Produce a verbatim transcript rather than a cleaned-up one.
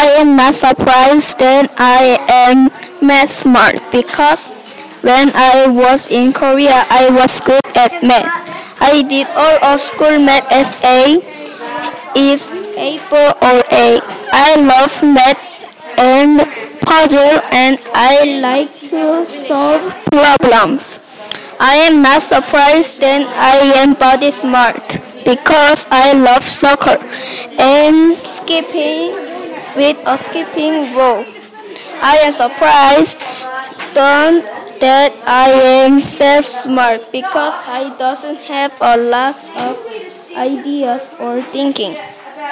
I am not surprised that I am math smart because when I was in Korea, I was good at math. I did all of school math as A is able or A. I love math and puzzle and I like to solve problems. I am not surprised that I am body smart because I love soccer and skipping with a skipping rope. I am surprised don't that I am self smart because I doesn't have a lot of ideas or thinking.